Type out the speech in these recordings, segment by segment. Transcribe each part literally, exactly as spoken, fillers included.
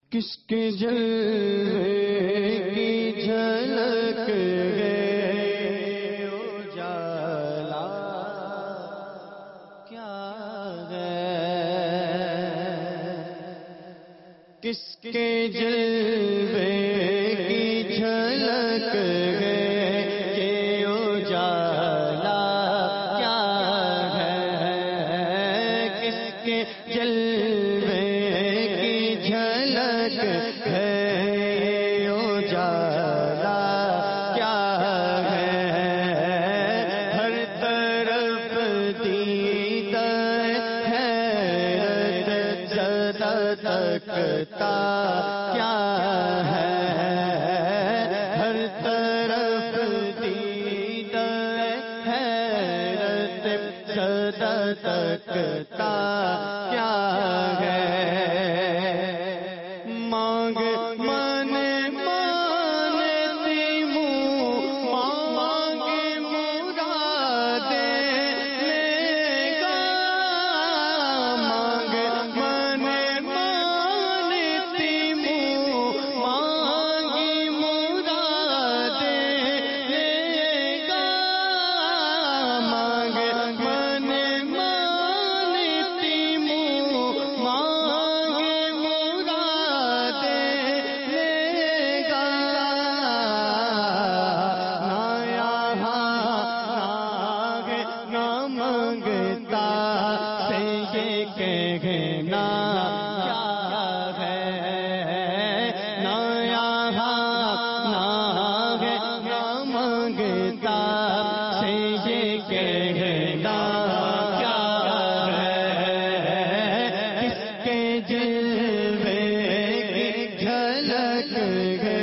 کس کے جلوے کی جھلک ہے اجالا کیا ہے، کس کے جلوے کی جھلک ہے کہ اجالا کیا ہے، کس کے جلوے کی جھلک ہے اجالا کیا ہے، ہر طرف دیدہ حیرت زدہ تکتا کیا ہے، ہر طرف دیدہ حیرت زدہ تکتا کیا ہے، مانگ من مانتی منہ مانگ مرادیں لے گا، مانگ من مانتی منہ مانگ مرادیں لے گا، مانگ من مانتی منہ مانگ مرادیں لے گا، نہ یہاں نہ نہ مانگتا سے یہ کہنا کیا ہے، نہ یہاں نہ نہ مانگتا سے یہ کہنا کیا ہے، کس کے جلوے کی جھلک ہے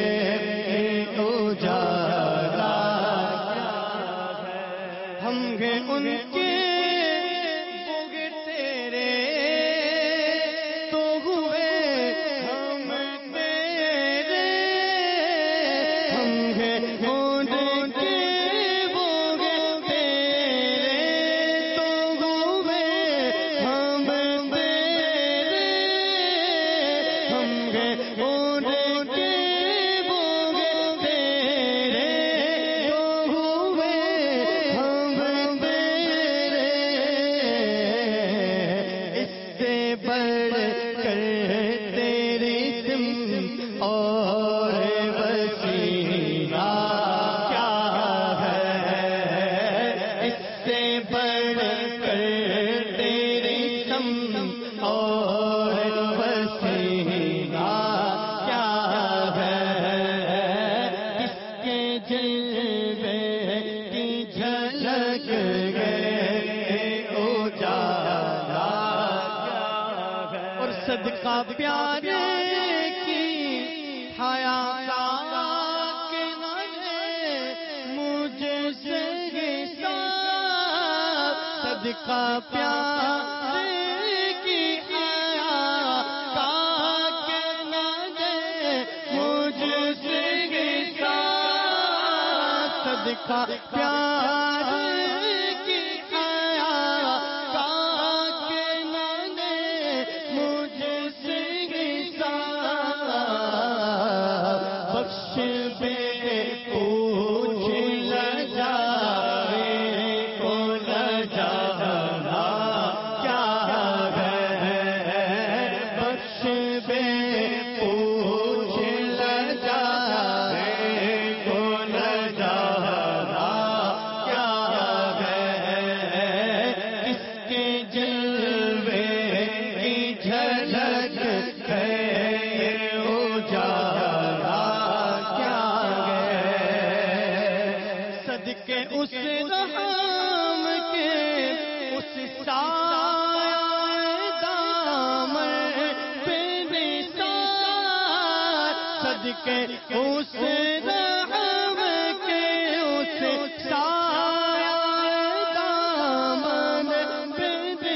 اجالا کیا ہے، ہم گے ان کے بوگے تیرے تو ہوئے ہم تیرے، ہم گے ان کے بوگے تیرے تو ہوئے ہم تیرے، ہم گے ان کے بوگے تیرے تو ہوئے ہم تیرے، اس سے بڑھ کر تیری سم اور وسیلہ کیا ہے، اس سے بڑھ کر تیری سم اور وسیلہ کیا ہے، کس کے جلوے کی جھلک ہے اجالا کیا ہے، اور صدقہ پیارے کی حیا کے نہ مجھ سے حساب، صدقہ پیارے کی حیا کے نہ مجھ سے حساب، صدقہ پیارے کی حیا کے نہ مجھ سے حساب، بخش بے پوچھ لجائے کو لجانا کیا ہے، بخش بے پوچھ لجائے کو لجانا کیا ہے، کس کے جلوے کی جھلک ہے اجالا کیا ہے، صدقے اس رحم کے اس سایہ دامن پہ نثار، صدقے اس رحم کے اس سایہ دامن پہ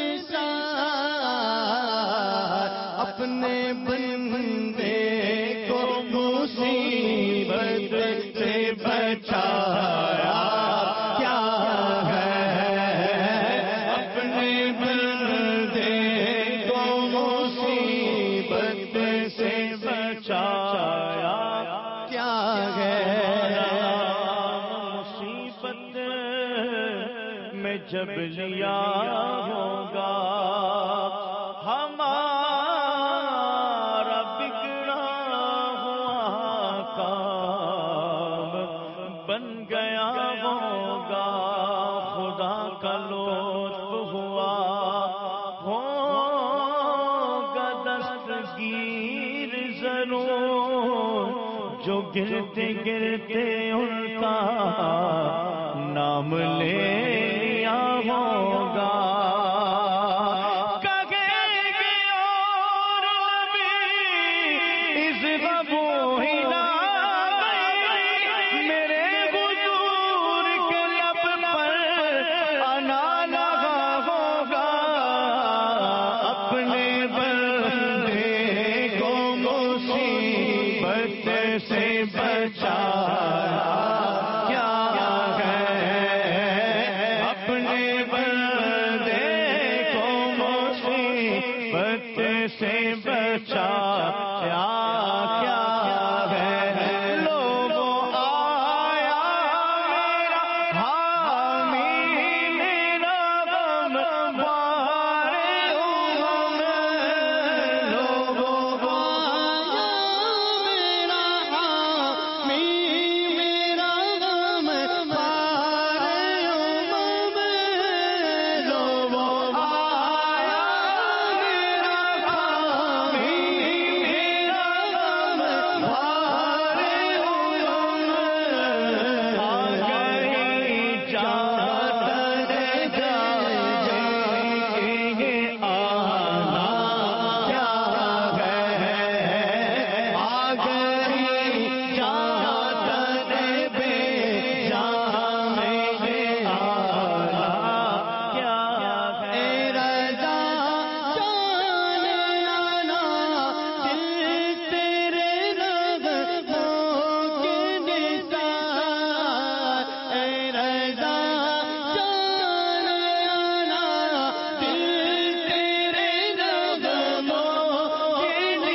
نثار، اپنے بندے کو مصیبت سے بچایا کیا ہے، اپنے بندے کو مصیبت سے جب لیا ہوگا ہمارا بگڑا ہوا کام بن گیا ہوگا، خدا کا لطف ہوا ہوگا دستگیر ضرور، جو گرتے گرتے ان کا نام لے لیا ہوگا۔ کہیں گے اور نبی اس غبو ہی نہ میرے حضور کے لب پر آنا لگا ہوگا، اپنے بندے کو مصیبت سے بچایا کیا ہے، اپنے بندے کو مصیبت سے بچایا کیا ہے۔ لوگوں آیا میرا حامی میرا غم بار امم، لوگوں آیا میرا حامی میرا غم بار امم، لوگوں آیا میرا حامی میرا غم بار امم، آ گئی چادر جائیں گے آنا کیا ہے، آ گئی چادر بے جائیں گے آنا کیا ہے۔ رضا جان آنا دل تیرے رغبوں کے نثار، اے رضا جان آنا دل تیرے رغبوں کے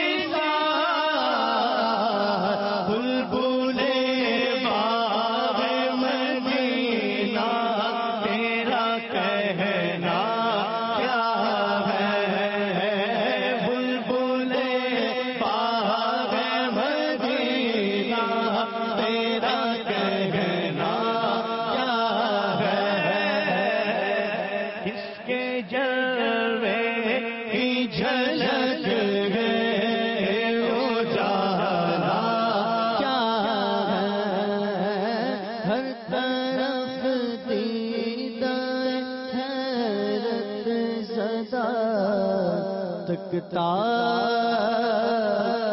نثار، بلبلے باغ مدینہ تیرا کہنا کیا ہے، بلبلے باغ مدینہ تیرا کہنا کیا ہے۔ کس کے جلوے کی جھلک ہے اجالا کیا ہے، ہر طرف دیدار حیرت زدہ تکتا